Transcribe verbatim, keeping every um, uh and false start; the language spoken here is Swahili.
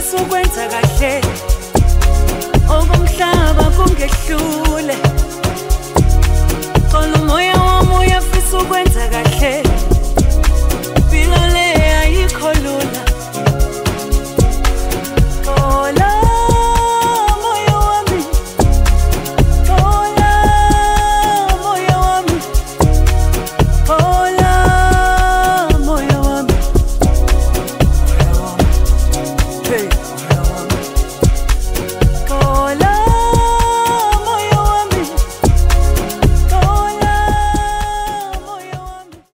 uyafisa ukwenza kahle okumhlaba kungehlule Xolo umoya wami uyafisa ukwenza kahle Impilo le ayikho lula Xola moya wami Xola moya wami Xola moya wami Hey